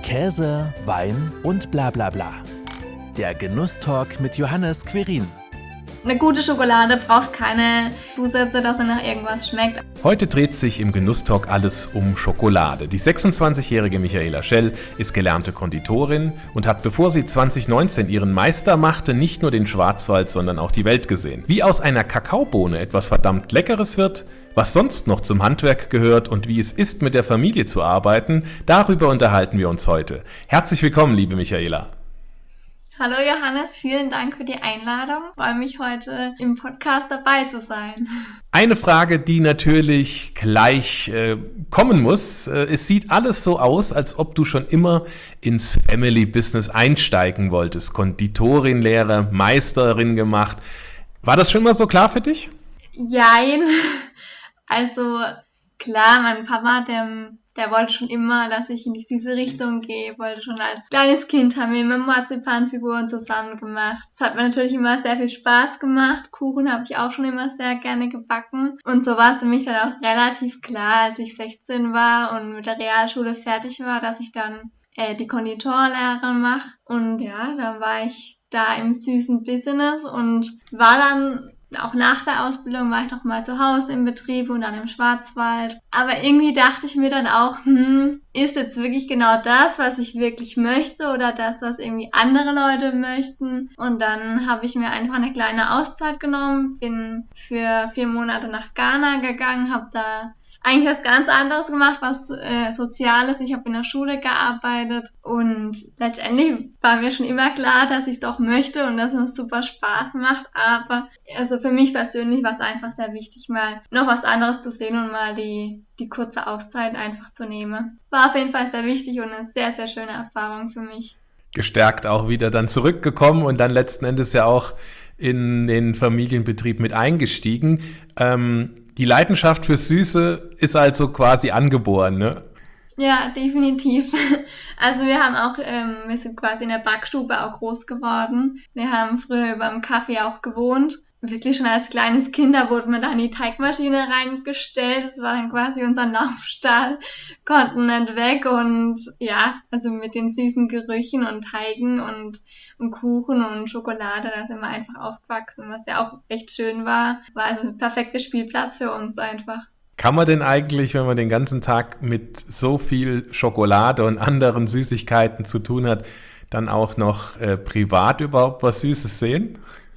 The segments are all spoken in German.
Käse, Wein und bla bla bla. Der Genusstalk mit Johannes Querin. Eine gute Schokolade braucht keine Zusätze, dass sie nach irgendwas schmeckt. Heute dreht sich im Genusstalk alles um Schokolade. Die 26-jährige Michaela Schell ist gelernte Konditorin und hat, bevor sie 2019 ihren Meister machte, nicht nur den Schwarzwald, sondern auch die Welt gesehen. Wie aus einer Kakaobohne etwas verdammt Leckeres wird, was sonst noch zum Handwerk gehört und wie es ist, mit der Familie zu arbeiten, darüber unterhalten wir uns heute. Herzlich willkommen, liebe Michaela. Hallo Johannes, vielen Dank für die Einladung. Ich freue mich, heute im Podcast dabei zu sein. Eine Frage, die natürlich gleich kommen muss. Es sieht alles so aus, als ob du schon immer ins Family-Business einsteigen wolltest. Konditorin-Lehre, Meisterin gemacht. War das schon mal so klar für dich? Jein. Also klar, mein Papa, der wollte schon immer, dass ich in die süße Richtung gehe, wollte schon als kleines Kind, haben wir immer Marzipanfiguren zusammen gemacht. Es hat mir natürlich immer sehr viel Spaß gemacht. Kuchen habe ich auch schon immer sehr gerne gebacken. Und so war es für mich dann auch relativ klar, als ich 16 war und mit der Realschule fertig war, dass ich dann die Konditorlehre mache. Und ja, dann war ich da im süßen Business und war dann auch nach der Ausbildung war ich noch mal zu Hause im Betrieb und dann im Schwarzwald. Aber irgendwie dachte ich mir dann auch, ist jetzt wirklich genau das, was ich wirklich möchte oder das, was irgendwie andere Leute möchten? Und dann habe ich mir einfach eine kleine Auszeit genommen, bin für 4 Monate nach Ghana gegangen, habe da eigentlich was ganz anderes gemacht, was Soziales. Ich habe in der Schule gearbeitet und letztendlich war mir schon immer klar, dass ich es doch möchte und dass es super Spaß macht. Aber also für mich persönlich war es einfach sehr wichtig, mal noch was anderes zu sehen und mal die kurze Auszeit einfach zu nehmen. War auf jeden Fall sehr wichtig und eine sehr, sehr schöne Erfahrung für mich. Gestärkt auch wieder dann zurückgekommen und dann letzten Endes ja auch in den Familienbetrieb mit eingestiegen. Die Leidenschaft für Süße ist also quasi angeboren, ne? Ja, definitiv. Also wir sind quasi in der Backstube auch groß geworden. Wir haben früher über dem Kaffee auch gewohnt. Wirklich schon als kleines Kind, da wurde man da in die Teigmaschine reingestellt. Das war dann quasi unser Laufstall. Konnten nicht weg und ja, also mit den süßen Gerüchen und Teigen und Kuchen und Schokolade, da sind wir einfach aufgewachsen, was ja auch echt schön war. War also ein perfekter Spielplatz für uns einfach. Kann man denn eigentlich, wenn man den ganzen Tag mit so viel Schokolade und anderen Süßigkeiten zu tun hat, dann auch noch privat überhaupt was Süßes sehen?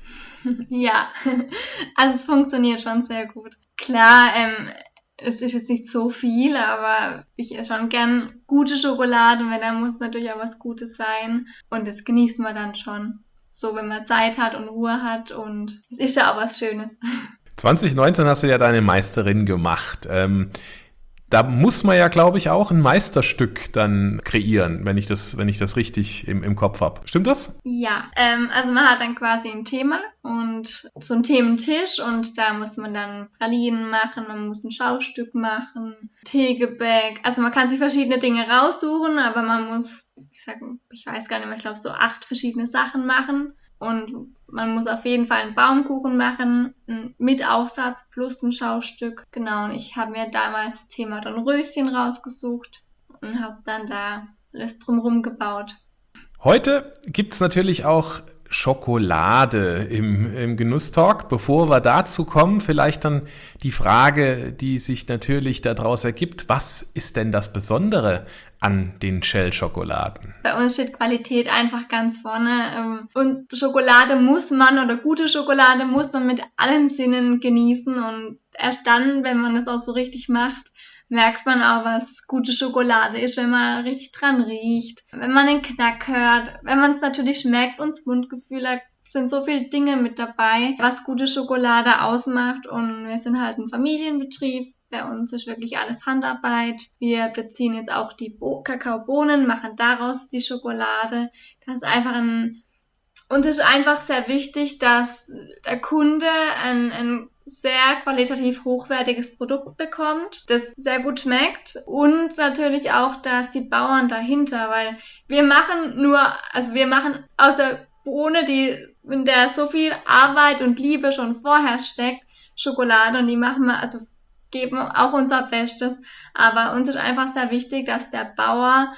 Ja, also es funktioniert schon sehr gut. Klar, es ist jetzt nicht so viel, aber ich esse schon gern gute Schokolade, weil da muss natürlich auch was Gutes sein und das genießt man dann schon. So, wenn man Zeit hat und Ruhe hat und es ist ja auch was Schönes. 2019 hast du ja deine Meisterin gemacht. Da muss man ja, glaube ich, auch ein Meisterstück dann kreieren, wenn ich das richtig im Kopf habe. Stimmt das? Ja, also man hat dann quasi ein Thema und so einen Thementisch und da muss man dann Pralinen machen, man muss ein Schaustück machen, Teegebäck. Also man kann sich verschiedene Dinge raussuchen, aber man muss, ich weiß gar nicht mehr, ich glaube so 8 verschiedene Sachen machen. Und man muss auf jeden Fall einen Baumkuchen machen, mit Aufsatz plus ein Schaustück. Genau, und ich habe mir damals das Thema Dornröschen rausgesucht und habe dann da alles drumherum gebaut. Heute gibt es natürlich auch Schokolade im Genusstalk. Bevor wir dazu kommen, vielleicht dann die Frage, die sich natürlich daraus ergibt, was ist denn das Besondere an den Schell-Schokoladen? Bei uns steht Qualität einfach ganz vorne und Schokolade muss man oder gute Schokolade muss man mit allen Sinnen genießen und erst dann, wenn man das auch so richtig macht, merkt man auch, was gute Schokolade ist, wenn man richtig dran riecht, wenn man den Knack hört, wenn man es natürlich schmeckt und das Mundgefühl, da sind so viele Dinge mit dabei, was gute Schokolade ausmacht und wir sind halt ein Familienbetrieb. Bei uns ist wirklich alles Handarbeit. Wir beziehen jetzt auch die Kakaobohnen, machen daraus die Schokolade. Das ist einfach und es ist einfach sehr wichtig, dass der Kunde ein sehr qualitativ hochwertiges Produkt bekommt, das sehr gut schmeckt und natürlich auch, dass die Bauern dahinter, weil wir machen aus der Bohne, in der so viel Arbeit und Liebe schon vorher steckt, Schokolade und die machen wir, also geben auch unser Bestes, aber uns ist einfach sehr wichtig, dass der Bauer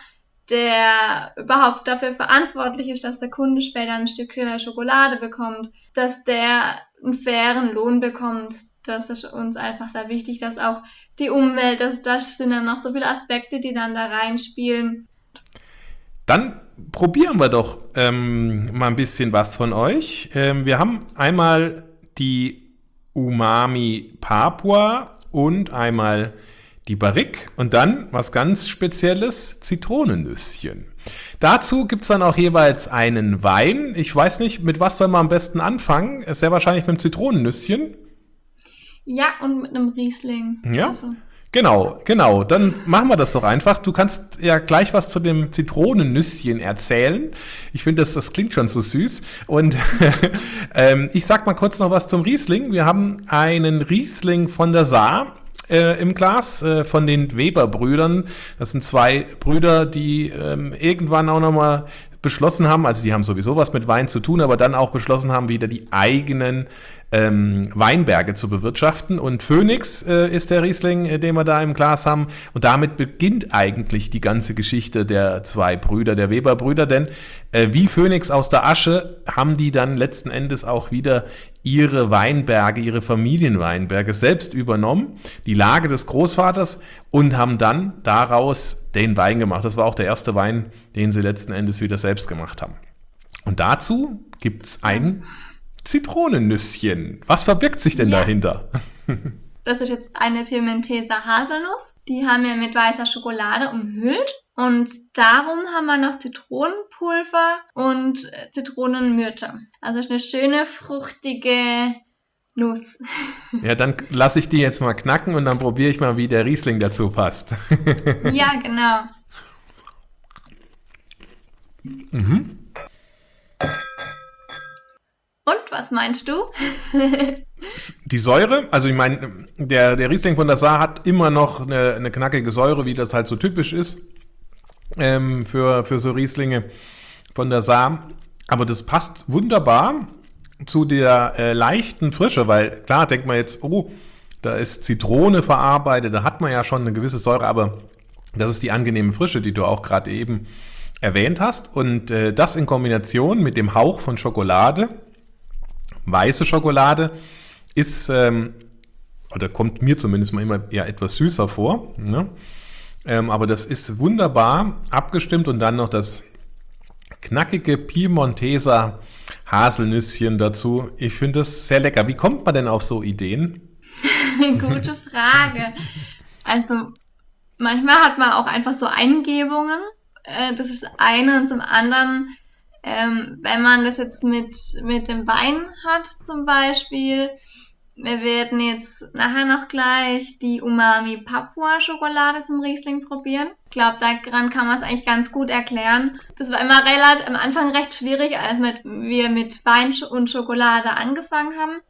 der überhaupt dafür verantwortlich ist, dass der Kunde später ein Stück Schokolade bekommt, dass der einen fairen Lohn bekommt. Das ist uns einfach sehr wichtig, dass auch die Umwelt, das sind dann noch so viele Aspekte, die dann da reinspielen. Dann probieren wir doch mal ein bisschen was von euch. Wir haben einmal die Umami Papua und einmal die Barrique und dann was ganz Spezielles, Zitronennüsschen. Dazu gibt es dann auch jeweils einen Wein. Ich weiß nicht, mit was soll man am besten anfangen? Ist sehr wahrscheinlich mit dem Zitronennüsschen. Ja, und mit einem Riesling. Ja, Also, genau. Dann machen wir das doch einfach. Du kannst ja gleich was zu dem Zitronennüsschen erzählen. Ich finde, das klingt schon so süß. Und ich sag mal kurz noch was zum Riesling. Wir haben einen Riesling von der Saar im Glas von den Weber-Brüdern. Das sind 2 Brüder, die irgendwann auch nochmal beschlossen haben, also die haben sowieso was mit Wein zu tun, aber dann auch beschlossen haben, wieder die eigenen Weinberge zu bewirtschaften. Und Phoenix ist der Riesling, den wir da im Glas haben. Und damit beginnt eigentlich die ganze Geschichte der 2 Brüder, der Weber-Brüder. Denn wie Phoenix aus der Asche haben die dann letzten Endes auch wieder ihre Weinberge, ihre Familienweinberge selbst übernommen, die Lage des Großvaters, und haben dann daraus den Wein gemacht. Das war auch der erste Wein, den sie letzten Endes wieder selbst gemacht haben. Und dazu gibt es ein Zitronennüsschen. Was verbirgt sich denn dahinter? das ist jetzt eine Piemonteser Haselnuss. Die haben wir mit weißer Schokolade umhüllt. Und darum haben wir noch Zitronenpulver und Zitronenmyrte. Also ist eine schöne, fruchtige Nuss. Ja, dann lasse ich die jetzt mal knacken und dann probiere ich mal, wie der Riesling dazu passt. Ja, genau. Und was meinst du? Die Säure, also ich meine, der Riesling von der Saar hat immer noch eine knackige Säure, wie das halt so typisch ist für so Rieslinge von der Saar. Aber das passt wunderbar zu der leichten Frische, weil klar denkt man jetzt, oh, da ist Zitrone verarbeitet, da hat man ja schon eine gewisse Säure, aber das ist die angenehme Frische, die du auch gerade eben erwähnt hast. Und das in Kombination mit dem Hauch von Schokolade, weiße Schokolade, ist, oder kommt mir zumindest mal immer eher etwas süßer vor, ne? Aber das ist wunderbar abgestimmt und dann noch das knackige Piemonteser Haselnüsschen dazu. Ich finde das sehr lecker. Wie kommt man denn auf so Ideen? Gute Frage. Also manchmal hat man auch einfach so Eingebungen. Das ist das eine. Und zum anderen, wenn man das jetzt mit dem Wein hat zum Beispiel, wir werden jetzt nachher noch gleich die Umami Papua Schokolade zum Riesling probieren. Ich glaube, daran kann man es eigentlich ganz gut erklären. Das war immer am Anfang recht schwierig, als wir mit Wein und Schokolade angefangen haben,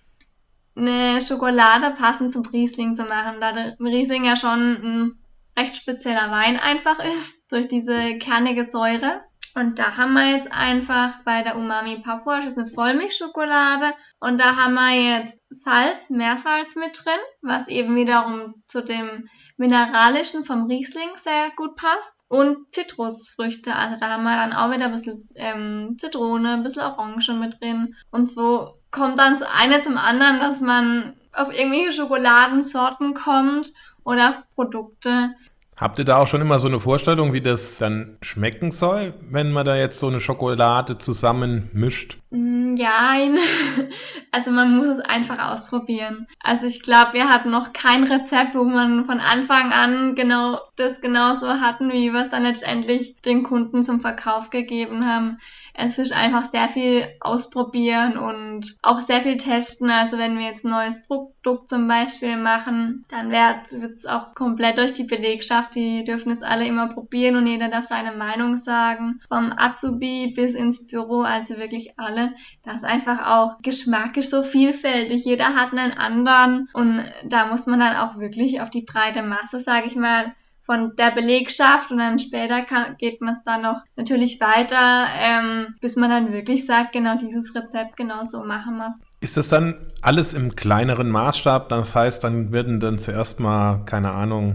eine Schokolade passend zum Riesling zu machen, da der Riesling ja schon ein recht spezieller Wein einfach ist, durch diese kernige Säure. Und da haben wir jetzt einfach bei der Umami Papua, das ist eine Vollmilchschokolade, und da haben wir jetzt Meersalz mit drin, was eben wiederum zu dem Mineralischen vom Riesling sehr gut passt. Und Zitrusfrüchte, also da haben wir dann auch wieder ein bisschen Zitrone, ein bisschen Orange mit drin. Und so kommt dann das eine zum anderen, dass man auf irgendwelche Schokoladensorten kommt oder auf Produkte. Habt ihr da auch schon immer so eine Vorstellung, wie das dann schmecken soll, wenn man da jetzt so eine Schokolade zusammen mischt? Ja, also man muss es einfach ausprobieren. Also ich glaube, wir hatten noch kein Rezept, wo man von Anfang an genauso hatten, wie wir es dann letztendlich den Kunden zum Verkauf gegeben haben. Es ist einfach sehr viel ausprobieren und auch sehr viel testen. Also wenn wir jetzt ein neues Produkt zum Beispiel machen, dann wird es auch komplett durch die Belegschaft. Die dürfen es alle immer probieren und jeder darf seine Meinung sagen. Vom Azubi bis ins Büro, also wirklich alle. Das ist einfach auch geschmacklich so vielfältig. Jeder hat einen anderen und da muss man dann auch wirklich auf die breite Masse, sage ich mal, von der Belegschaft, und dann später geht man es dann noch natürlich weiter, bis man dann wirklich sagt, genau dieses Rezept, genau so machen wir es. Ist das dann alles im kleineren Maßstab? Das heißt, dann werden dann zuerst mal, keine Ahnung,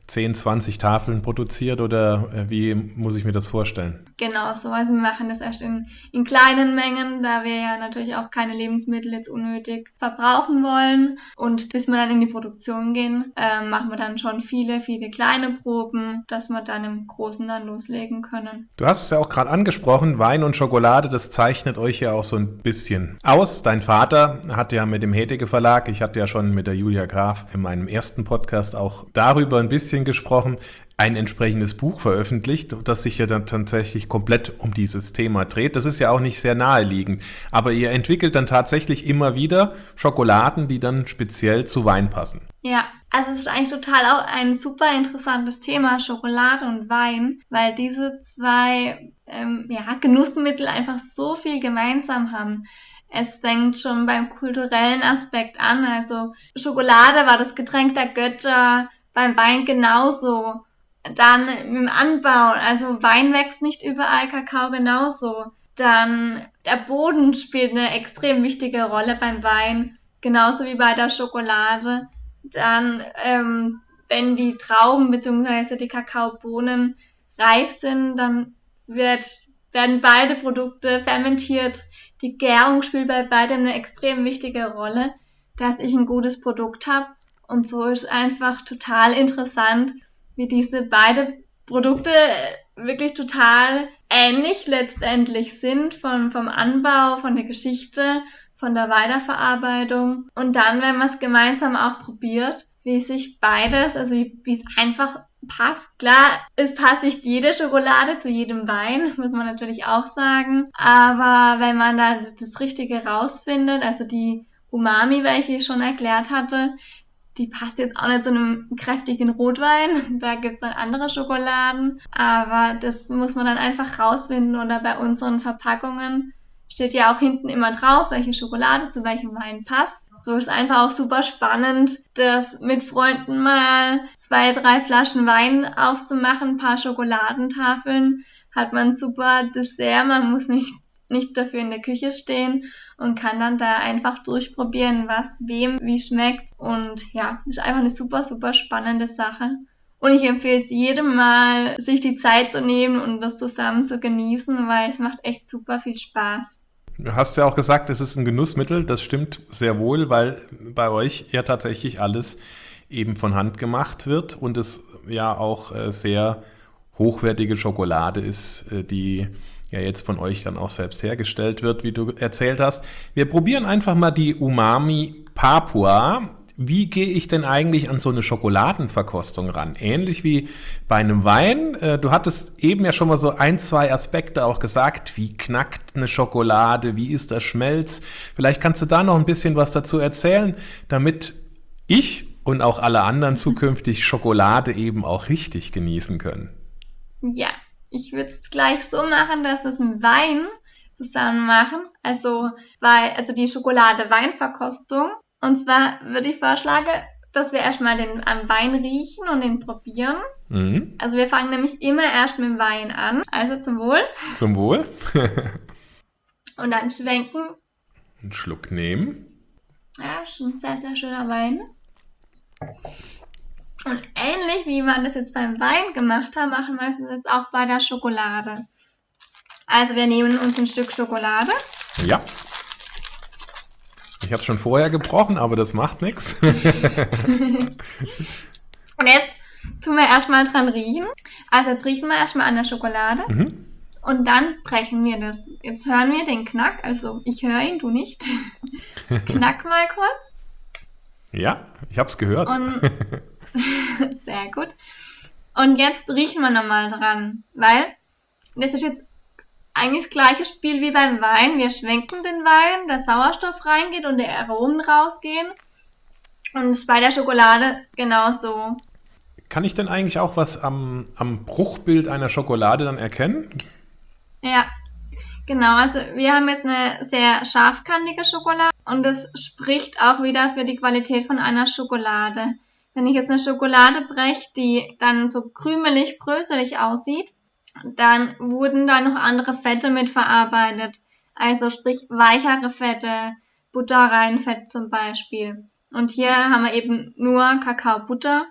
10, 20 Tafeln produziert oder wie muss ich mir das vorstellen? Genau so. Also wir machen das erst in kleinen Mengen, da wir ja natürlich auch keine Lebensmittel jetzt unnötig verbrauchen wollen. Und bis wir dann in die Produktion gehen, machen wir dann schon viele, viele kleine Proben, dass wir dann im Großen dann loslegen können. Du hast es ja auch gerade angesprochen, Wein und Schokolade, das zeichnet euch ja auch so ein bisschen aus. Dein Vater hat ja mit dem Hedeke Verlag, ich hatte ja schon mit der Julia Graf in meinem ersten Podcast auch darüber ein bisschen gesprochen, ein entsprechendes Buch veröffentlicht, das sich ja dann tatsächlich komplett um dieses Thema dreht. Das ist ja auch nicht sehr naheliegend, aber ihr entwickelt dann tatsächlich immer wieder Schokoladen, die dann speziell zu Wein passen. Ja, also es ist eigentlich total auch ein super interessantes Thema, Schokolade und Wein, weil diese zwei Genussmittel einfach so viel gemeinsam haben. Es fängt schon beim kulturellen Aspekt an, also Schokolade war das Getränk der Götter, beim Wein genauso. Dann im Anbau, also Wein wächst nicht überall, Kakao genauso. Dann der Boden spielt eine extrem wichtige Rolle beim Wein, genauso wie bei der Schokolade. Dann, wenn die Trauben bzw. die Kakaobohnen reif sind, dann werden beide Produkte fermentiert. Die Gärung spielt bei beidem eine extrem wichtige Rolle, dass ich ein gutes Produkt habe. Und so ist einfach total interessant, wie diese beide Produkte wirklich total ähnlich letztendlich sind vom Anbau, von der Geschichte, von der Weiterverarbeitung. Und dann, wenn man es gemeinsam auch probiert, wie sich beides, also wie es einfach passt. Klar, es passt nicht jede Schokolade zu jedem Wein, muss man natürlich auch sagen. Aber wenn man da das Richtige rausfindet, also die Umami, welche ich schon erklärt hatte, die passt jetzt auch nicht zu einem kräftigen Rotwein. Da gibt's dann andere Schokoladen. Aber das muss man dann einfach rausfinden. Oder bei unseren Verpackungen steht ja auch hinten immer drauf, welche Schokolade zu welchem Wein passt. So ist einfach auch super spannend, das mit Freunden mal 2, 3 Flaschen Wein aufzumachen, ein paar Schokoladentafeln, hat man super Dessert, man muss nicht dafür in der Küche stehen und kann dann da einfach durchprobieren, was wem wie schmeckt. Und ja, ist einfach eine super, super spannende Sache. Und ich empfehle es jedem mal, sich die Zeit zu nehmen und das zusammen zu genießen, weil es macht echt super viel Spaß. Du hast ja auch gesagt, es ist ein Genussmittel. Das stimmt sehr wohl, weil bei euch ja tatsächlich alles eben von Hand gemacht wird und es ja auch sehr hochwertige Schokolade ist, die ja jetzt von euch dann auch selbst hergestellt wird, wie du erzählt hast. Wir probieren einfach mal die Umami Papua. Wie gehe ich denn eigentlich an so eine Schokoladenverkostung ran? Ähnlich wie bei einem Wein. Du hattest eben ja schon mal so 1, 2 Aspekte auch gesagt. Wie knackt eine Schokolade? Wie ist der Schmelz? Vielleicht kannst du da noch ein bisschen was dazu erzählen, damit ich und auch alle anderen zukünftig Schokolade eben auch richtig genießen können. Ja, ich würde es gleich so machen, dass wir es mit Wein zusammen machen. Also die Schokolade-Wein-Verkostung. Und zwar würde ich vorschlagen, dass wir erstmal den Wein riechen und den probieren. Mhm. Also wir fangen nämlich immer erst mit dem Wein an. Also zum Wohl. Zum Wohl. Und dann schwenken. Einen Schluck nehmen. Ja, schon ein sehr, sehr schöner Wein. Und ähnlich wie wir das jetzt beim Wein gemacht haben, machen wir das jetzt auch bei der Schokolade. Also wir nehmen uns ein Stück Schokolade. Ja. Ich habe es schon vorher gebrochen, aber das macht nichts. Und jetzt tun wir erstmal dran riechen. Also jetzt riechen wir erstmal an der Schokolade. Mhm. Und dann brechen wir das. Jetzt hören wir den Knack. Also ich höre ihn, du nicht. Knack mal kurz. Ja, ich habe es gehört. Und sehr gut. Und jetzt riechen wir nochmal dran. Weil das ist jetzt eigentlich das gleiche Spiel wie beim Wein. Wir schwenken den Wein, der Sauerstoff reingeht und der Aromen rausgehen. Und bei der Schokolade genauso. Kann ich denn eigentlich auch was am Bruchbild einer Schokolade dann erkennen? Ja, genau. Also wir haben jetzt eine sehr scharfkantige Schokolade und das spricht auch wieder für die Qualität von einer Schokolade. Wenn ich jetzt eine Schokolade breche, die dann so krümelig, bröselig aussieht, dann wurden da noch andere Fette mit verarbeitet. Also sprich weichere Fette, Butterreinfett zum Beispiel. Und hier haben wir eben nur Kakaobutter,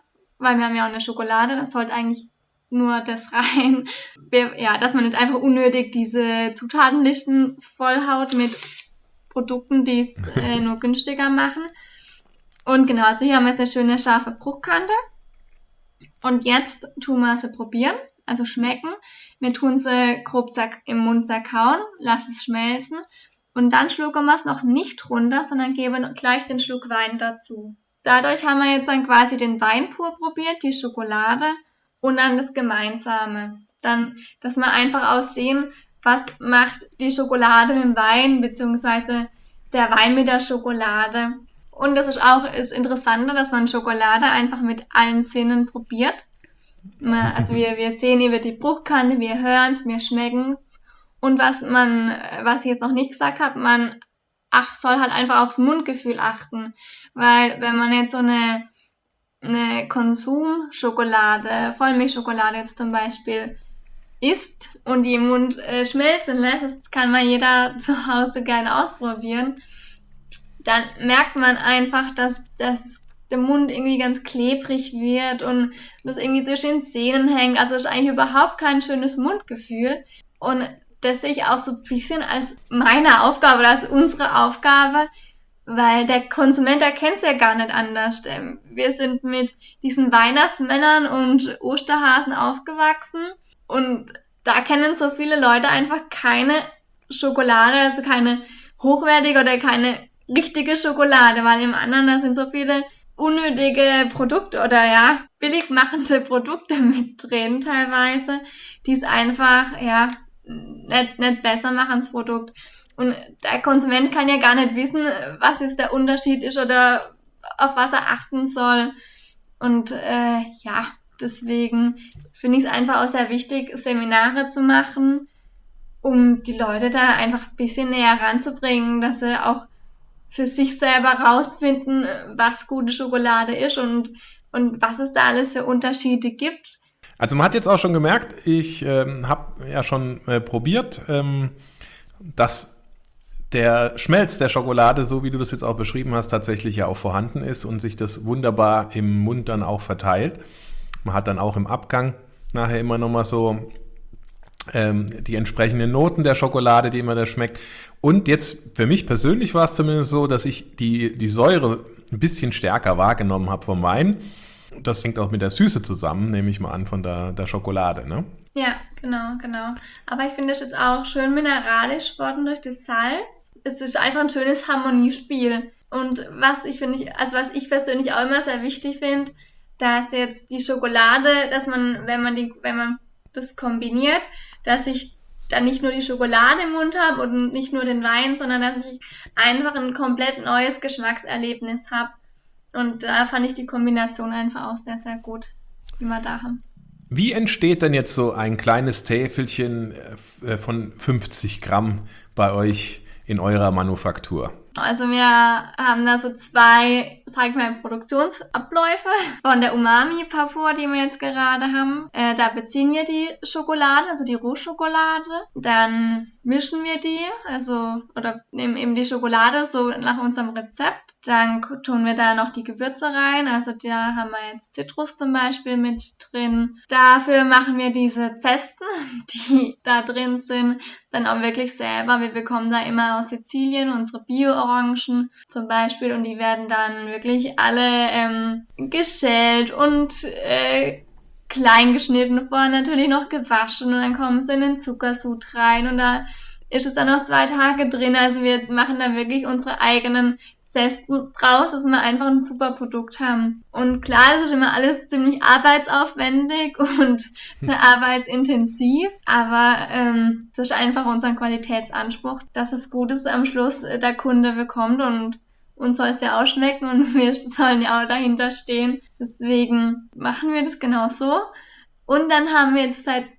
weil wir haben ja auch eine Schokolade, das sollte eigentlich nur das rein. Dass man nicht einfach unnötig diese Zutatenlisten vollhaut mit Produkten, die es nur günstiger machen. Und genau, also hier haben wir jetzt eine schöne scharfe Bruchkante. Und jetzt tun wir sie probieren, also schmecken. Wir tun sie grob im Mund zerkauen, lassen es schmelzen. Und dann schlucken wir es noch nicht runter, sondern geben gleich den Schluck Wein dazu. Dadurch haben wir jetzt dann quasi den Wein pur probiert, die Schokolade und dann das Gemeinsame. Dann, dass wir einfach auch sehen, was macht die Schokolade mit dem Wein, beziehungsweise der Wein mit der Schokolade. Und das ist auch das Interessante, dass man Schokolade einfach mit allen Sinnen probiert. Also wir sehen über die Bruchkante, wir hören es, wir schmecken es. Und was ich jetzt noch nicht gesagt habe, man soll halt einfach aufs Mundgefühl achten. Weil wenn man jetzt so eine Konsumschokolade, Vollmilchschokolade jetzt zum Beispiel isst und die im Mund schmelzen lässt, das kann man jeder zu Hause gerne ausprobieren, dann merkt man einfach, dass der Mund irgendwie ganz klebrig wird und das irgendwie zwischen den Zähnen hängt. Also ist eigentlich überhaupt kein schönes Mundgefühl. Und das sehe ich auch so ein bisschen als meine Aufgabe oder als unsere Aufgabe, weil der Konsument erkennt es ja gar nicht anders. Wir sind mit diesen Weihnachtsmännern und Osterhasen aufgewachsen und da kennen so viele Leute einfach keine Schokolade, also keine hochwertige oder keine richtige Schokolade, weil im anderen da sind so viele unnötige Produkte oder billig machende Produkte mit drin teilweise, die es einfach nicht besser machen, das Produkt. Und der Konsument kann ja gar nicht wissen, was jetzt der Unterschied ist oder auf was er achten soll. Und deswegen finde ich es einfach auch sehr wichtig, Seminare zu machen, um die Leute da einfach ein bisschen näher ranzubringen, dass sie auch für sich selber rausfinden, was gute Schokolade ist und was es da alles für Unterschiede gibt. Also man hat jetzt auch schon gemerkt, ich habe ja schon probiert, dass der Schmelz der Schokolade, so wie du das jetzt auch beschrieben hast, tatsächlich ja auch vorhanden ist und sich das wunderbar im Mund dann auch verteilt. Man hat dann auch im Abgang nachher immer nochmal so die entsprechenden Noten der Schokolade, die man da schmeckt. Und jetzt, für mich persönlich war es zumindest so, dass ich die Säure ein bisschen stärker wahrgenommen habe vom Wein. Das hängt auch mit der Süße zusammen, nehme ich mal an, von der Schokolade, ne? Ja, genau. Aber ich finde es jetzt auch schön mineralisch worden durch das Salz. Es ist einfach ein schönes Harmoniespiel. Und was ich persönlich auch immer sehr wichtig finde, dass jetzt die Schokolade, dass man, wenn man das kombiniert, dass ich dann nicht nur die Schokolade im Mund habe und nicht nur den Wein, sondern dass ich einfach ein komplett neues Geschmackserlebnis habe. Und da fand ich die Kombination einfach auch sehr, sehr gut, die wir da haben. Wie entsteht denn jetzt so ein kleines Täfelchen von 50 Gramm bei euch in eurer Manufaktur? Also wir haben da so zwei, sag ich mal, Produktionsabläufe von der Umami-Papur, die wir jetzt gerade haben. Da beziehen wir die Schokolade, also die Rohschokolade. Dann mischen wir die, oder nehmen eben die Schokolade so nach unserem Rezept. Dann tun wir da noch die Gewürze rein, also da haben wir jetzt Zitrus zum Beispiel mit drin. Dafür machen wir diese Zesten, die da drin sind, dann auch wirklich selber. Wir bekommen da immer aus Sizilien unsere Bio-Orangen zum Beispiel und die werden dann wirklich alle geschält und klein geschnitten, vorher natürlich noch gewaschen und dann kommen sie in den Zuckersud rein und da ist es dann noch 2 Tage drin. Also wir machen dann wirklich unsere eigenen Zesten draus, dass wir einfach ein super Produkt haben. Und klar, das ist immer alles ziemlich arbeitsaufwendig und sehr arbeitsintensiv, aber das ist einfach unser Qualitätsanspruch, dass es Gutes am Schluss der Kunde bekommt und uns soll es ja auch schmecken und wir sollen ja auch dahinter stehen. Deswegen machen wir das genau so. Und dann haben wir jetzt seit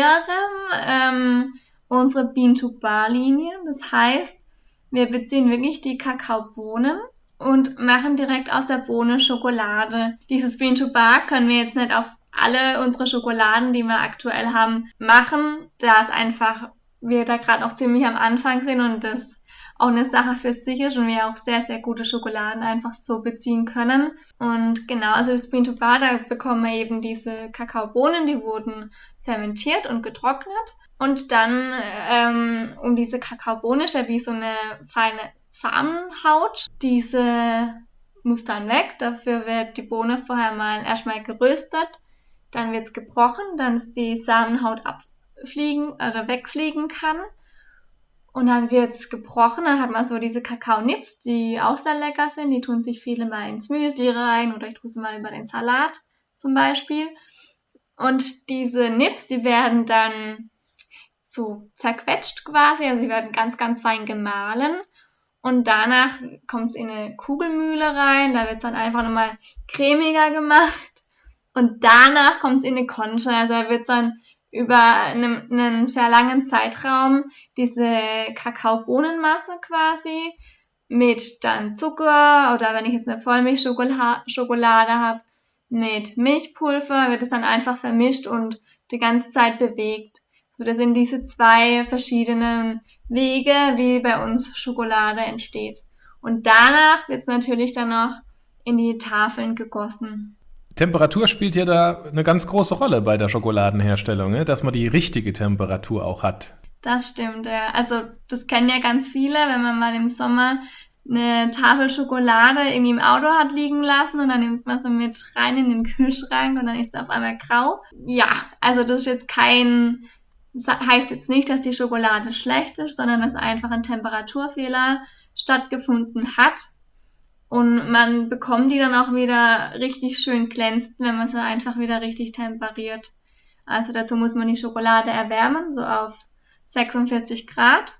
neuerem unsere Bean-to-Bar-Linie. Das heißt, wir beziehen wirklich die Kakaobohnen und machen direkt aus der Bohne Schokolade. Dieses Bean-to-Bar können wir jetzt nicht auf alle unsere Schokoladen, die wir aktuell haben, machen, da es einfach wir da gerade noch ziemlich am Anfang sind und das auch eine Sache für sich ist und wir auch sehr, sehr gute Schokoladen einfach so beziehen können. Und genau, also das Bean to Bar, da bekommen wir eben diese Kakaobohnen, die wurden fermentiert und getrocknet. Und dann um diese Kakaobohne ist ja wie so eine feine Samenhaut. Diese muss dann weg. Dafür wird die Bohne vorher erstmal geröstet. Dann wird's gebrochen, dass die Samenhaut abfliegen oder wegfliegen kann. Und dann wird's gebrochen. Dann hat man so diese Kakaonips, die auch sehr lecker sind. Die tun sich viele mal ins Müsli rein oder ich tue sie mal über den Salat zum Beispiel. Und diese Nips, die werden dann so zerquetscht quasi, also sie werden ganz, ganz fein gemahlen und danach kommt es in eine Kugelmühle rein, da wird es dann einfach nochmal cremiger gemacht und danach kommt es in eine Concha, also da wird dann über einen sehr langen Zeitraum diese Kakaobohnenmasse quasi mit dann Zucker oder wenn ich jetzt eine Vollmilchschokolade habe, mit Milchpulver wird es dann einfach vermischt und die ganze Zeit bewegt. Das sind diese zwei verschiedenen Wege, wie bei uns Schokolade entsteht. Und danach wird es natürlich dann noch in die Tafeln gegossen. Temperatur spielt ja da eine ganz große Rolle bei der Schokoladenherstellung, ne? Dass man die richtige Temperatur auch hat. Das stimmt, ja. Also das kennen ja ganz viele, wenn man mal im Sommer eine Tafel Schokolade irgendwie im Auto hat liegen lassen und dann nimmt man sie mit rein in den Kühlschrank und dann ist sie auf einmal grau. Ja, also das ist jetzt heißt jetzt nicht, dass die Schokolade schlecht ist, sondern dass einfach ein Temperaturfehler stattgefunden hat. Und man bekommt die dann auch wieder richtig schön glänzend, wenn man sie einfach wieder richtig temperiert. Also dazu muss man die Schokolade erwärmen, so auf 46 Grad.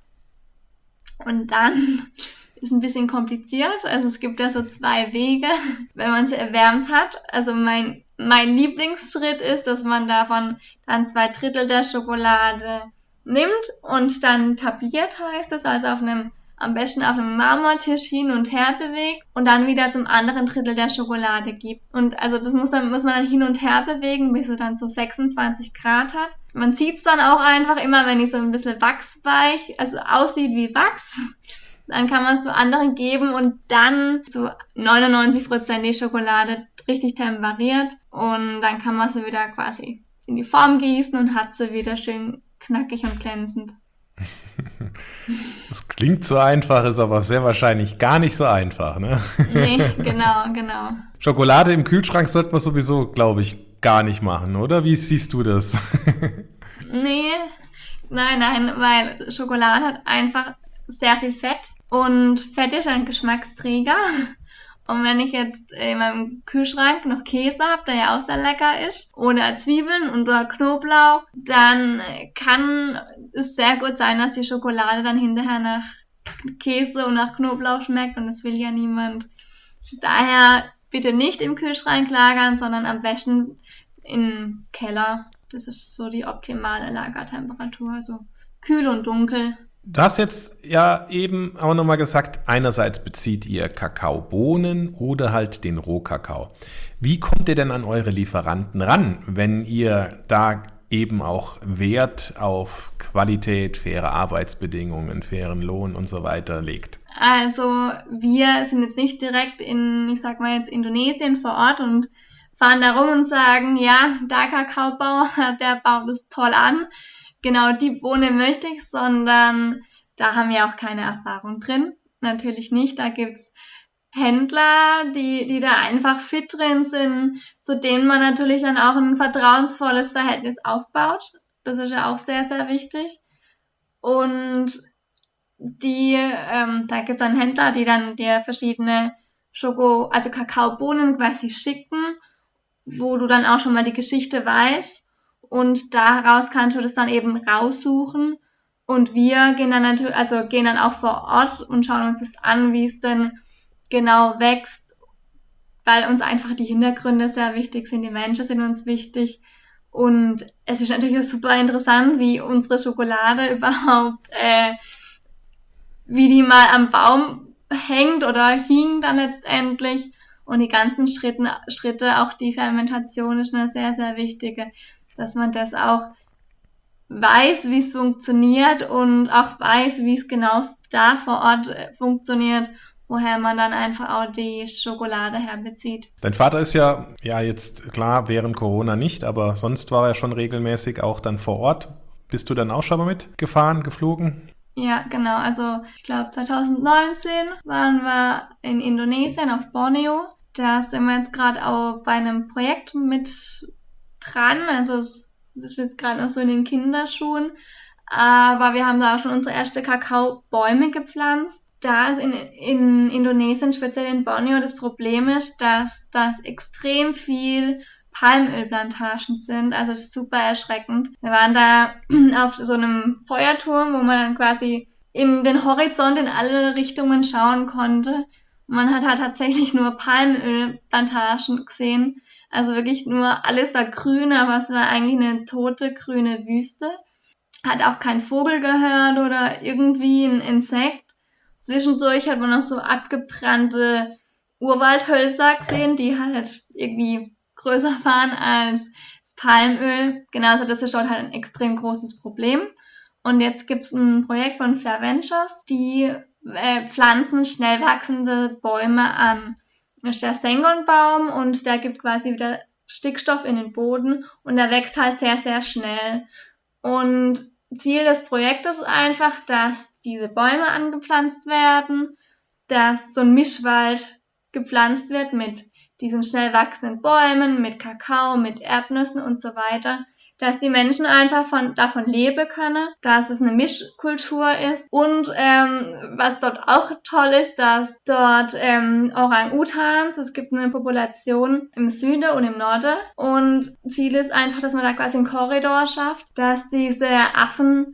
Und dann ist ein bisschen kompliziert. Also es gibt ja so 2 Wege, wenn man sie erwärmt hat. Also mein Lieblingsschritt ist, dass man davon dann 2/3 der Schokolade nimmt und dann tabliert heißt es, also am besten auf einem Marmortisch hin und her bewegt und dann wieder zum anderen Drittel der Schokolade gibt. Und also das muss man dann hin und her bewegen, bis es dann so 26 Grad hat. Man sieht es dann auch einfach immer, wenn die so ein bisschen wachsweich, also aussieht wie Wachs. Dann kann man es zu anderen geben und dann zu 99% die Schokolade richtig temperiert und dann kann man sie wieder quasi in die Form gießen und hat sie wieder schön knackig und glänzend. Das klingt so einfach, ist aber sehr wahrscheinlich gar nicht so einfach, ne? Nee, genau. Schokolade im Kühlschrank sollte man sowieso, glaube ich, gar nicht machen, oder? Wie siehst du das? Nee, nein, weil Schokolade hat einfach sehr viel Fett und Fett ist ein Geschmacksträger. Und wenn ich jetzt in meinem Kühlschrank noch Käse habe, der ja auch sehr lecker ist, oder Zwiebeln oder Knoblauch, dann kann es sehr gut sein, dass die Schokolade dann hinterher nach Käse und nach Knoblauch schmeckt und das will ja niemand. Daher bitte nicht im Kühlschrank lagern, sondern am besten im Keller. Das ist so die optimale Lagertemperatur, also kühl und dunkel. Du hast jetzt ja eben auch nochmal gesagt, einerseits bezieht ihr Kakaobohnen oder halt den Rohkakao. Wie kommt ihr denn an eure Lieferanten ran, wenn ihr da eben auch Wert auf Qualität, faire Arbeitsbedingungen, fairen Lohn und so weiter legt? Also wir sind jetzt nicht direkt in Indonesien vor Ort und fahren da rum und sagen, ja, der Kakaobauer, der baut es toll an. Genau die Bohne möchte ich, sondern da haben wir auch keine Erfahrung drin. Natürlich nicht. Da gibt's Händler, die da einfach fit drin sind, zu denen man natürlich dann auch ein vertrauensvolles Verhältnis aufbaut. Das ist ja auch sehr, sehr wichtig. Und da gibt's dann Händler, die dann dir verschiedene Kakaobohnen quasi schicken, wo du dann auch schon mal die Geschichte weißt. Und daraus kannst du das dann eben raussuchen. Und wir gehen dann auch vor Ort und schauen uns das an, wie es denn genau wächst, weil uns einfach die Hintergründe sehr wichtig sind, die Menschen sind uns wichtig. Und es ist natürlich auch super interessant, wie unsere Schokolade überhaupt, wie die mal am Baum hängt oder hing dann letztendlich. Und die ganzen Schritte, auch die Fermentation ist eine sehr, sehr wichtige, dass man das auch weiß, wie es funktioniert und auch weiß, wie es genau da vor Ort funktioniert, woher man dann einfach auch die Schokolade herbezieht. Dein Vater ist ja jetzt klar während Corona nicht, aber sonst war er schon regelmäßig auch dann vor Ort. Bist du dann auch schon mal mitgefahren, geflogen? Ja, genau. Also ich glaube 2019 waren wir in Indonesien auf Borneo. Da sind wir jetzt gerade auch bei einem Projekt mit dran. Also das ist jetzt gerade noch so in den Kinderschuhen. Aber wir haben da auch schon unsere ersten Kakaobäume gepflanzt. Da ist in Indonesien, speziell in Borneo, das Problem ist, dass das extrem viel Palmölplantagen sind. Also das ist super erschreckend. Wir waren da auf so einem Feuerturm, wo man dann quasi in den Horizont in alle Richtungen schauen konnte. Man hat halt tatsächlich nur Palmölplantagen gesehen. Also wirklich nur alles war grün, aber es war eigentlich eine tote grüne Wüste. Hat auch kein Vogel gehört oder irgendwie ein Insekt. Zwischendurch hat man noch so abgebrannte Urwaldhölzer gesehen, die halt irgendwie größer waren als das Palmöl. Genauso, das ist dort halt ein extrem großes Problem. Und jetzt gibt's ein Projekt von Fair Ventures, die pflanzen schnell wachsende Bäume an. Das ist der Sengonbaum und der gibt quasi wieder Stickstoff in den Boden und der wächst halt sehr, sehr schnell. Und Ziel des Projektes ist einfach, dass diese Bäume angepflanzt werden, dass so ein Mischwald gepflanzt wird mit diesen schnell wachsenden Bäumen, mit Kakao, mit Erdnüssen und so weiter, dass die Menschen einfach davon leben können, dass es eine Mischkultur ist und was dort auch toll ist, dass dort Orang-Utans, es gibt eine Population im Süden und im Norden und Ziel ist einfach, dass man da quasi einen Korridor schafft, dass diese Affen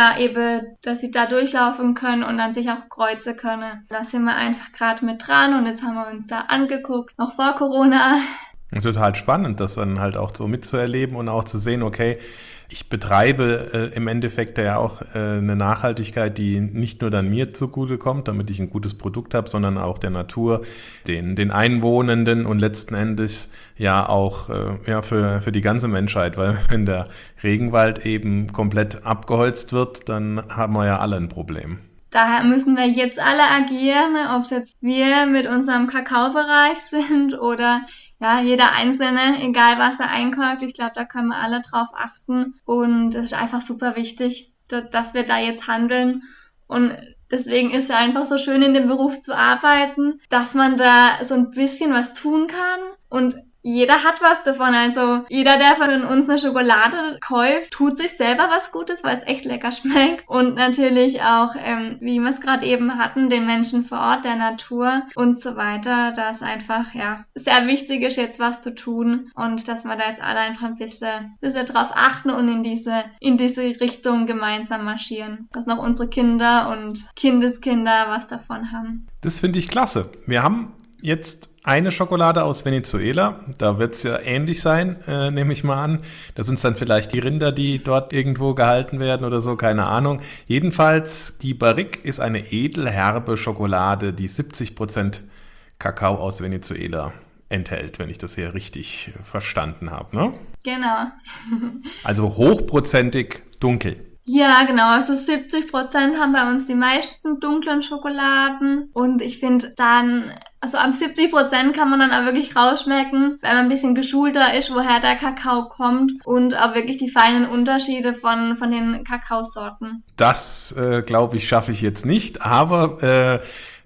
dass sie da durchlaufen können und dann sich auch kreuzen können. Da sind wir einfach gerade mit dran und jetzt haben wir uns da angeguckt, noch vor Corona. Total spannend, das dann halt auch so mitzuerleben und auch zu sehen, okay, ich betreibe im Endeffekt ja auch eine Nachhaltigkeit, die nicht nur dann mir zugutekommt, damit ich ein gutes Produkt habe, sondern auch der Natur, den Einwohnenden und letzten Endes ja auch für die ganze Menschheit, weil wenn der Regenwald eben komplett abgeholzt wird, dann haben wir ja alle ein Problem. Daher müssen wir jetzt alle agieren, ob es jetzt wir mit unserem Kakaobereich sind oder ja, jeder Einzelne, egal was er einkauft. Ich glaube, da können wir alle drauf achten. Und es ist einfach super wichtig, dass wir da jetzt handeln. Und deswegen ist es einfach so schön, in dem Beruf zu arbeiten, dass man da so ein bisschen was tun kann. Und jeder hat was davon, also jeder, der von uns eine Schokolade kauft, tut sich selber was Gutes, weil es echt lecker schmeckt und natürlich auch, wie wir es gerade eben hatten, den Menschen vor Ort, der Natur und so weiter, da ist einfach, sehr wichtig ist jetzt was zu tun und dass wir da jetzt alle einfach ein bisschen drauf achten und in diese Richtung gemeinsam marschieren, dass noch unsere Kinder und Kindeskinder was davon haben. Das finde ich klasse. Wir haben jetzt eine Schokolade aus Venezuela, da wird es ja ähnlich sein, nehme ich mal an. Das sind dann vielleicht die Rinder, die dort irgendwo gehalten werden oder so, keine Ahnung. Jedenfalls, die Barrique ist eine edelherbe Schokolade, die 70% Kakao aus Venezuela enthält, wenn ich das hier richtig verstanden habe, ne? Genau. Also hochprozentig dunkel. Ja, genau. Also 70% haben bei uns die meisten dunklen Schokoladen. Und ich finde dann, also ab 70% kann man dann auch wirklich rausschmecken, wenn man ein bisschen geschulter ist, woher der Kakao kommt und auch wirklich die feinen Unterschiede von den Kakaosorten. Das, glaube ich, schaffe ich jetzt nicht. Aber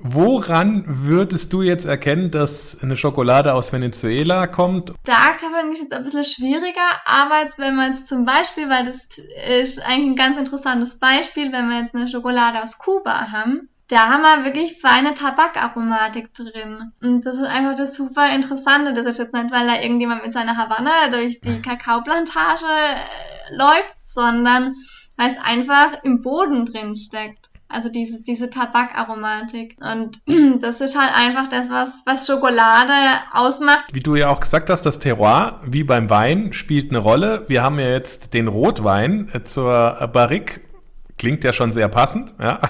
woran würdest du jetzt erkennen, dass eine Schokolade aus Venezuela kommt? Da kann man jetzt ein bisschen schwieriger, aber jetzt, wenn man jetzt zum Beispiel, weil das ist eigentlich ein ganz interessantes Beispiel, wenn wir jetzt eine Schokolade aus Kuba haben, da haben wir wirklich feine Tabakaromatik drin. Und das ist einfach das super Interessante. Das ist jetzt nicht, weil da irgendjemand mit seiner Havanna durch die Kakaoplantage läuft, sondern weil es einfach im Boden drin steckt. Also diese Tabakaromatik. Und das ist halt einfach das, was Schokolade ausmacht. Wie du ja auch gesagt hast, das Terroir, wie beim Wein, spielt eine Rolle. Wir haben ja jetzt den Rotwein zur Barrique. Klingt ja schon sehr passend, ja.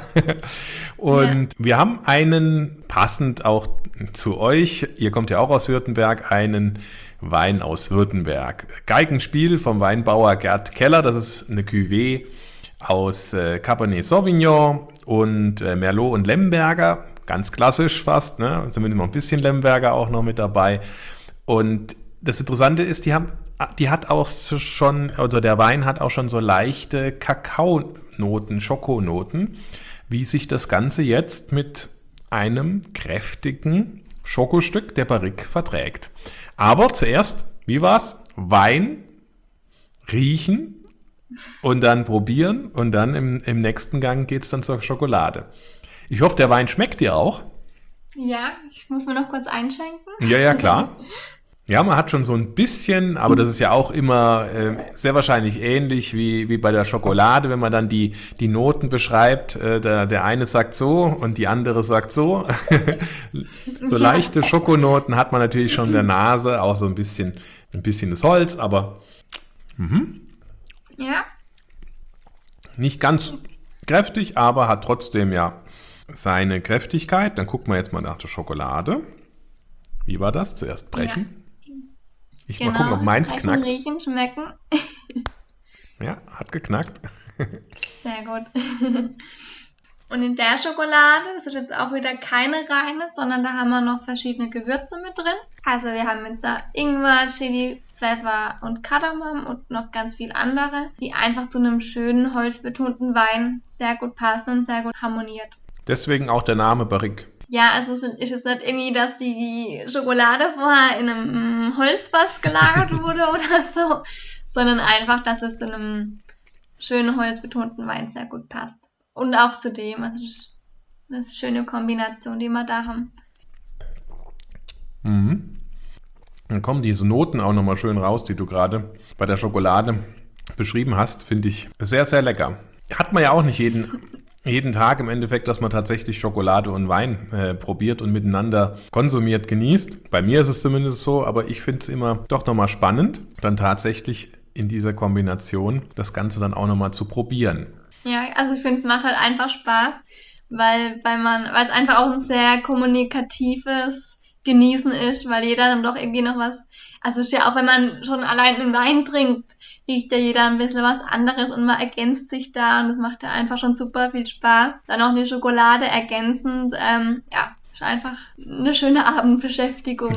Und wir haben einen, passend auch zu euch, ihr kommt ja auch aus Württemberg, einen Wein aus Württemberg. Geigenspiel vom Weinbauer Gerd Keller. Das ist eine Cuvée aus Cabernet Sauvignon und Merlot und Lemberger. Ganz klassisch fast, ne? Zumindest noch ein bisschen Lemberger auch noch mit dabei. Und das Interessante ist, die hat auch schon, also der Wein hat auch schon so leichte Kakaonoten, Schokonoten, wie sich das Ganze jetzt mit einem kräftigen Schokostück der Barrique verträgt. Aber zuerst, wie war's? Wein, riechen und dann probieren und dann im nächsten Gang geht's dann zur Schokolade. Ich hoffe, der Wein schmeckt dir auch. Ja, ich muss mir noch kurz einschenken. Ja, klar. Ja, man hat schon so ein bisschen, aber das ist ja auch immer sehr wahrscheinlich ähnlich wie bei der Schokolade, wenn man dann die Noten beschreibt. Der eine sagt so und die andere sagt so. So leichte Schokonoten hat man natürlich schon in der Nase, auch so ein bisschen das Holz, aber Ja, nicht ganz kräftig, aber hat trotzdem ja seine Kräftigkeit. Dann gucken wir jetzt mal nach der Schokolade. Wie war das? Zuerst brechen. Ich mal gucken, ob meins brechen, knackt. Riechen, schmecken. Ja, hat geknackt. Sehr gut. Und in der Schokolade, das ist jetzt auch wieder keine reine, sondern da haben wir noch verschiedene Gewürze mit drin. Also wir haben jetzt da Ingwer, Chili, Pfeffer und Kardamom und noch ganz viel andere, die einfach zu einem schönen, holzbetonten Wein sehr gut passen und sehr gut harmoniert. Deswegen auch der Name Barrique. Ja, also es ist jetzt nicht irgendwie, dass die Schokolade vorher in einem Holzfass gelagert wurde oder so, sondern einfach, dass es zu einem schönen, holzbetonten Wein sehr gut passt. Und auch zu dem, also das ist eine schöne Kombination, die wir da haben. Dann kommen diese Noten auch nochmal schön raus, die du gerade bei der Schokolade beschrieben hast, finde ich sehr, sehr lecker. Hat man ja auch nicht jeden Tag im Endeffekt, dass man tatsächlich Schokolade und Wein probiert und miteinander konsumiert, genießt. Bei mir ist es zumindest so, aber ich finde es immer doch nochmal spannend, dann tatsächlich in dieser Kombination das Ganze dann auch nochmal zu probieren. Ja, also ich finde, es macht halt einfach Spaß, weil es einfach auch ein sehr kommunikatives Genießen ist, weil jeder dann doch irgendwie noch was, also ist ja auch, wenn man schon allein einen Wein trinkt, riecht ja jeder ein bisschen was anderes und man ergänzt sich da und das macht ja einfach schon super viel Spaß. Dann auch die Schokolade ergänzend, ja, ist einfach eine schöne Abendbeschäftigung.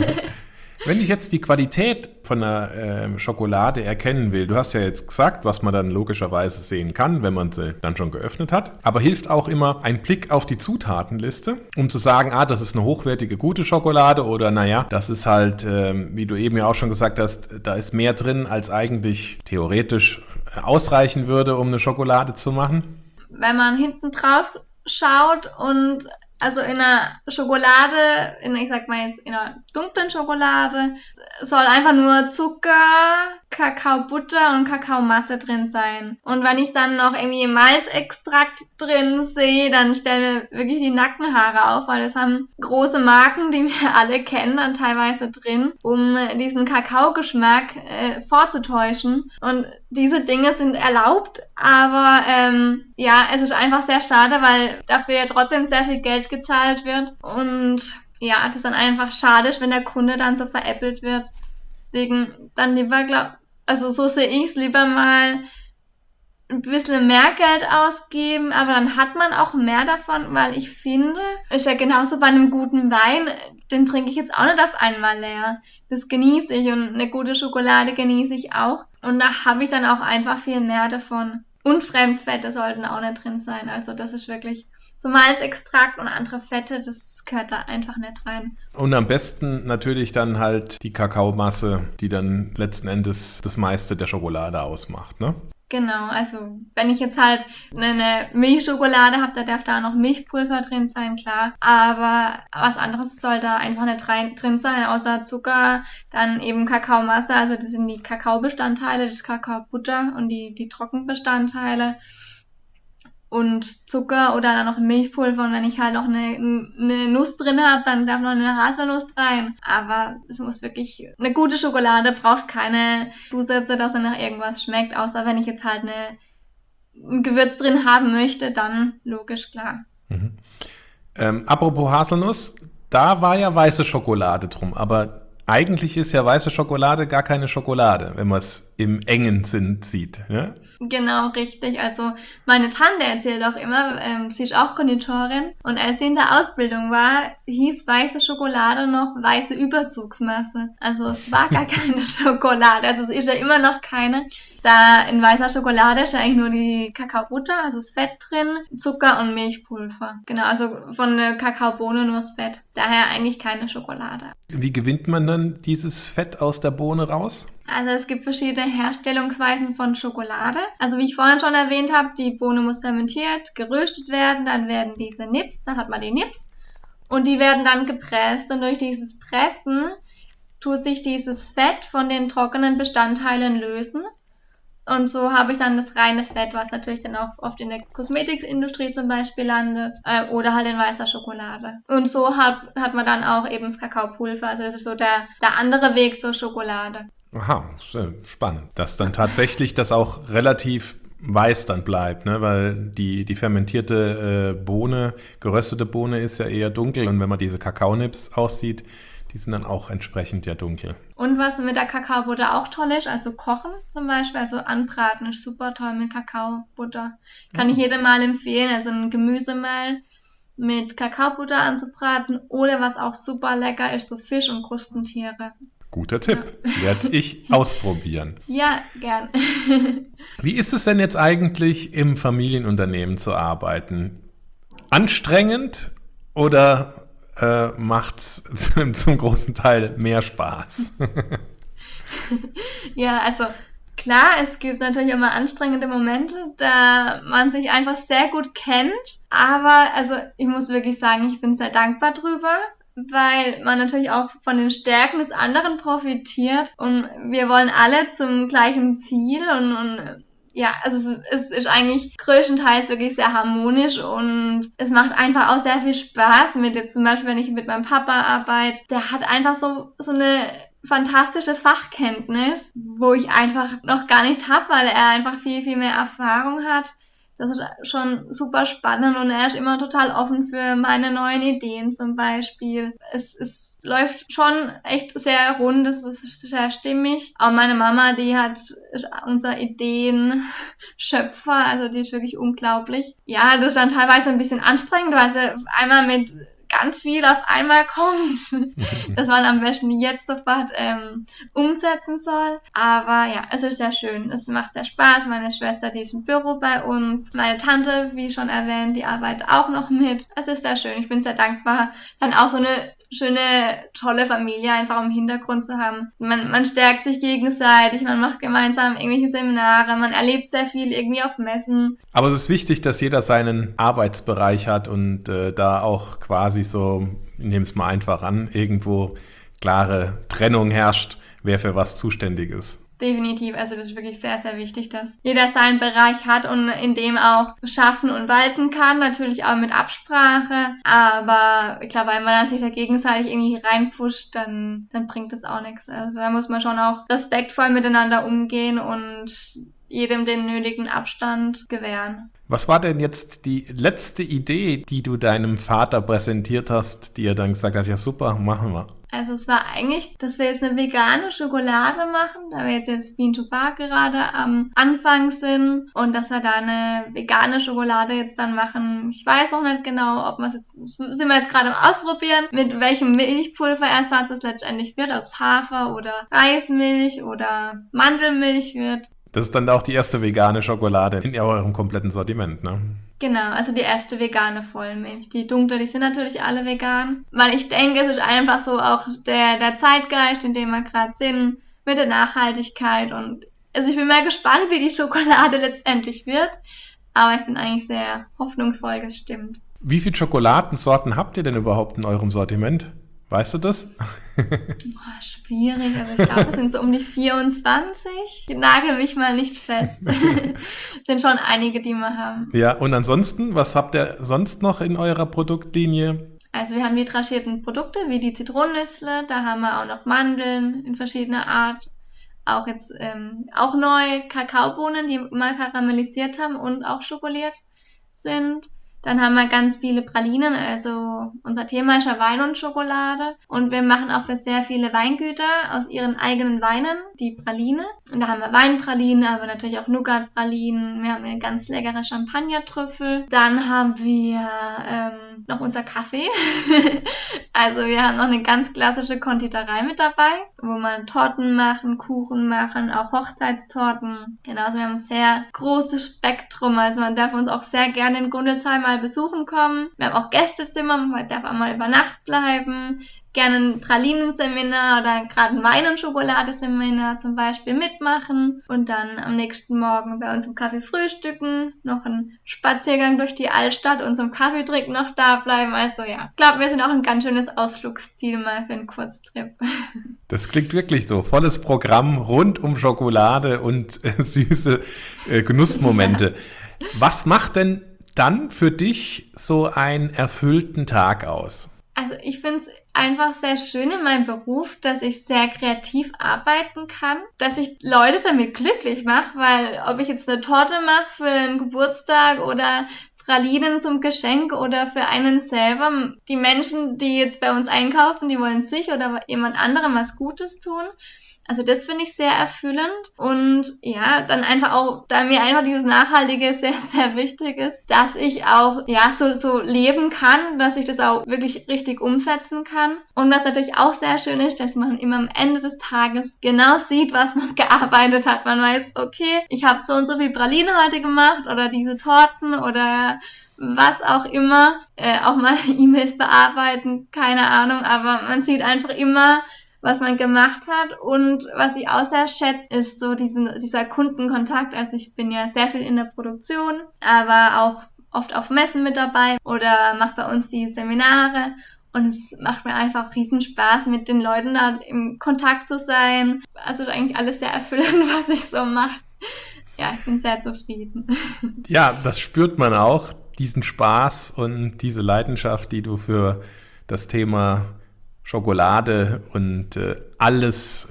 Wenn ich jetzt die Qualität von einer Schokolade erkennen will, du hast ja jetzt gesagt, was man dann logischerweise sehen kann, wenn man sie dann schon geöffnet hat, aber hilft auch immer ein Blick auf die Zutatenliste, um zu sagen, das ist eine hochwertige, gute Schokolade oder naja, das ist halt, wie du eben ja auch schon gesagt hast, da ist mehr drin, als eigentlich theoretisch ausreichen würde, um eine Schokolade zu machen. Wenn man hinten drauf schaut und also in einer Schokolade, ich sag mal jetzt in einer dunklen Schokolade, soll einfach nur Zucker, Kakaobutter und Kakaomasse drin sein. Und wenn ich dann noch irgendwie Malzextrakt drin sehe, dann stellen mir wirklich die Nackenhaare auf, weil das haben große Marken, die wir alle kennen, dann teilweise drin, um diesen Kakaogeschmack vorzutäuschen. Und diese Dinge sind erlaubt, aber ja, es ist einfach sehr schade, weil dafür ja trotzdem sehr viel Geld gezahlt wird und ja, das ist dann einfach schade, wenn der Kunde dann so veräppelt wird. Deswegen dann lieber, also so sehe ich es, lieber mal ein bisschen mehr Geld ausgeben, aber dann hat man auch mehr davon, weil ich finde, ist ja genauso bei einem guten Wein, den trinke ich jetzt auch nicht auf einmal leer. Das genieße ich und eine gute Schokolade genieße ich auch und da habe ich dann auch einfach viel mehr davon. Und Fremdfette sollten auch nicht drin sein, also das ist wirklich so Malzextrakt und andere Fette, das gehört da einfach nicht rein. Und am besten natürlich dann halt die Kakaomasse, die dann letzten Endes das meiste der Schokolade ausmacht, ne? Genau, also wenn ich jetzt halt eine Milchschokolade habe, da darf da noch Milchpulver drin sein, klar. Aber was anderes soll da einfach nicht drin sein, außer Zucker, dann eben Kakaomasse, also das sind die Kakaobestandteile, das Kakaobutter und die Trockenbestandteile. Und Zucker oder dann noch Milchpulver und wenn ich halt noch eine Nuss drin habe, dann darf noch eine Haselnuss rein. Aber es muss wirklich, eine gute Schokolade braucht keine Zusätze, dass sie nach irgendwas schmeckt, außer wenn ich jetzt halt ein Gewürz drin haben möchte, dann logisch, klar. Apropos Haselnuss, da war ja weiße Schokolade drum, aber eigentlich ist ja weiße Schokolade gar keine Schokolade, wenn man es im engen Sinn sieht. Ja? Genau, richtig. Also meine Tante erzählt auch immer, sie ist auch Konditorin und als sie in der Ausbildung war, hieß weiße Schokolade noch weiße Überzugsmasse. Also es war gar keine Schokolade, also es ist ja immer noch keine. Da in weißer Schokolade ist ja eigentlich nur die Kakaobutter, also das Fett drin, Zucker und Milchpulver. Genau, also von der Kakaobohne nur das Fett. Daher eigentlich keine Schokolade. Wie gewinnt man dann dieses Fett aus der Bohne raus? Also es gibt verschiedene Herstellungsweisen von Schokolade. Also wie ich vorhin schon erwähnt habe, die Bohne muss fermentiert, geröstet werden, dann werden diese Nips, dann hat man die Nips und die werden dann gepresst und durch dieses Pressen tut sich dieses Fett von den trockenen Bestandteilen lösen. Und so habe ich dann das reine Fett, was natürlich dann auch oft in der Kosmetikindustrie zum Beispiel landet oder halt in weißer Schokolade. Und so hat man dann auch eben das Kakaopulver. Also das ist so der andere Weg zur Schokolade. Aha, spannend. Dass dann tatsächlich das auch relativ weiß dann bleibt, ne? Weil die fermentierte Bohne, geröstete Bohne ist ja eher dunkel und wenn man diese Kakaonips aussieht, die sind dann auch entsprechend ja dunkel. Und was mit der Kakaobutter auch toll ist, also kochen zum Beispiel, also anbraten ist super toll mit Kakaobutter. Kann ich jedem mal empfehlen, also ein Gemüsemehl mit Kakaobutter anzubraten oder was auch super lecker ist, so Fisch und Krustentiere. Guter Tipp, werde ich ausprobieren. Ja, gern. Wie ist es denn jetzt eigentlich, im Familienunternehmen zu arbeiten? Anstrengend oder macht's zum großen Teil mehr Spaß? Ja, also klar, es gibt natürlich immer anstrengende Momente, da man sich einfach sehr gut kennt. Aber also ich muss wirklich sagen, ich bin sehr dankbar drüber, weil man natürlich auch von den Stärken des anderen profitiert. Und wir wollen alle zum gleichen Ziel und ja, also es ist eigentlich größtenteils wirklich sehr harmonisch und es macht einfach auch sehr viel Spaß mit jetzt zum Beispiel, wenn ich mit meinem Papa arbeite, der hat einfach so eine fantastische Fachkenntnis, wo ich einfach noch gar nicht habe, weil er einfach viel, viel mehr Erfahrung hat. Das ist schon super spannend und er ist immer total offen für meine neuen Ideen zum Beispiel. Es läuft schon echt sehr rund, es ist sehr stimmig. Auch meine Mama, ist unser Ideenschöpfer, also die ist wirklich unglaublich. Ja, das ist dann teilweise ein bisschen anstrengend, weil sie einmal mit ganz viel auf einmal kommt, dass man am besten jetzt sofort umsetzen soll. Aber ja, es ist sehr schön. Es macht sehr Spaß. Meine Schwester, die ist im Büro bei uns. Meine Tante, wie schon erwähnt, die arbeitet auch noch mit. Es ist sehr schön. Ich bin sehr dankbar, dann auch so eine schöne, tolle Familie einfach im Hintergrund zu haben. Man stärkt sich gegenseitig, man macht gemeinsam irgendwelche Seminare, man erlebt sehr viel irgendwie auf Messen. Aber es ist wichtig, dass jeder seinen Arbeitsbereich hat und da auch quasi so, ich nehme es mal einfach an, irgendwo klare Trennung herrscht, wer für was zuständig ist. Definitiv, also das ist wirklich sehr, sehr wichtig, dass jeder seinen Bereich hat und in dem auch schaffen und walten kann, natürlich auch mit Absprache, aber ich glaube, wenn man sich da gegenseitig irgendwie reinpfuscht, dann bringt das auch nichts. Also da muss man schon auch respektvoll miteinander umgehen und jedem den nötigen Abstand gewähren. Was war denn jetzt die letzte Idee, die du deinem Vater präsentiert hast, die er dann gesagt hat, ja super, machen wir? Also es war eigentlich, dass wir jetzt eine vegane Schokolade machen, da wir jetzt Bean to Bar gerade am Anfang sind und dass wir da eine vegane Schokolade jetzt dann machen. Ich weiß noch nicht genau, ob wir es jetzt, sind wir jetzt gerade am Ausprobieren, mit welchem Milchpulverersatz es letztendlich wird, ob es Hafer oder Reismilch oder Mandelmilch wird. Das ist dann auch die erste vegane Schokolade in eurem kompletten Sortiment, ne? Genau, also die erste vegane Vollmilch. Die dunkle, die sind natürlich alle vegan. Weil ich denke, es ist einfach so auch der Zeitgeist, in dem wir gerade sind, mit der Nachhaltigkeit. Und also ich bin mal gespannt, wie die Schokolade letztendlich wird. Aber ich bin eigentlich sehr hoffnungsvoll gestimmt. Wie viele Schokoladensorten habt ihr denn überhaupt in eurem Sortiment? Weißt du das? Boah, schwierig, also ich glaube, es sind so um die 24. Ich nagel mich mal nicht fest. Sind schon einige, die wir haben. Ja, und ansonsten, was habt ihr sonst noch in eurer Produktlinie? Also wir haben die tranchierten Produkte, wie die Zitronennüssle, da haben wir auch noch Mandeln in verschiedener Art. Auch jetzt auch neu Kakaobohnen, die mal karamellisiert haben und auch schokoliert sind. Dann haben wir ganz viele Pralinen, also unser Thema ist ja Wein und Schokolade. Und wir machen auch für sehr viele Weingüter aus ihren eigenen Weinen die Praline. Und da haben wir Weinpralinen, aber natürlich auch Nougat-Pralinen. Wir haben eine ganz leckere Champagner-Trüffel. Dann haben wir noch unser Kaffee. Also wir haben noch eine ganz klassische Konditorei mit dabei, wo man Torten machen, Kuchen machen, auch Hochzeitstorten. Genau, also wir haben ein sehr großes Spektrum. Also man darf uns auch sehr gerne in Gundelsheim mal besuchen kommen. Wir haben auch Gästezimmer, man darf auch mal über Nacht bleiben. Gerne ein Pralinenseminar oder gerade ein Wein- und Schokoladeseminar zum Beispiel mitmachen und dann am nächsten Morgen bei uns im Café frühstücken, noch einen Spaziergang durch die Altstadt und zum Kaffeetrinken noch da bleiben. Also ja, ich glaube, wir sind auch ein ganz schönes Ausflugsziel mal für einen Kurztrip. Das klingt wirklich so. Volles Programm rund um Schokolade und süße Genussmomente. Ja. Was macht denn dann für dich so einen erfüllten Tag aus? Also ich finde es einfach sehr schön in meinem Beruf, dass ich sehr kreativ arbeiten kann, dass ich Leute damit glücklich mache, weil ob ich jetzt eine Torte mache für einen Geburtstag oder Pralinen zum Geschenk oder für einen selber, die Menschen, die jetzt bei uns einkaufen, die wollen sich oder jemand anderem was Gutes tun. Also das finde ich sehr erfüllend und ja, dann einfach auch, da mir einfach dieses Nachhaltige sehr, sehr wichtig ist, dass ich auch, ja, so leben kann, dass ich das auch wirklich richtig umsetzen kann. Und was natürlich auch sehr schön ist, dass man immer am Ende des Tages genau sieht, was man gearbeitet hat. Man weiß, okay, ich habe so und so viel Pralinen heute gemacht oder diese Torten oder was auch immer, auch mal E-Mails bearbeiten, keine Ahnung, aber man sieht einfach immer, was man gemacht hat und was ich auch sehr schätze, ist so dieser Kundenkontakt. Also ich bin ja sehr viel in der Produktion, aber auch oft auf Messen mit dabei oder mache bei uns die Seminare und es macht mir einfach riesen Spaß, mit den Leuten da im Kontakt zu sein. Also eigentlich alles sehr erfüllend, was ich so mache. Ja, ich bin sehr zufrieden. Ja, das spürt man auch, diesen Spaß und diese Leidenschaft, die du für das Thema Schokolade und alles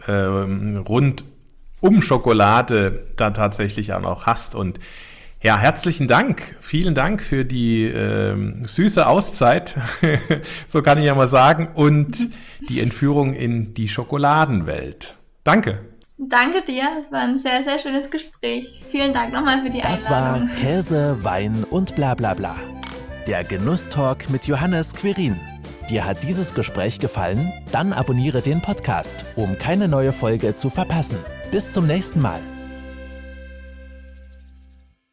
rund um Schokolade da tatsächlich auch noch hast. Und ja, herzlichen Dank. Vielen Dank für die süße Auszeit, so kann ich ja mal sagen, und die Entführung in die Schokoladenwelt. Danke. Danke dir, es war ein sehr, sehr schönes Gespräch. Vielen Dank nochmal für die Einladung. Das war Käse, Wein und bla bla bla. Der Genusstalk mit Johannes Quirin. Dir hat dieses Gespräch gefallen? Dann abonniere den Podcast, um keine neue Folge zu verpassen. Bis zum nächsten Mal.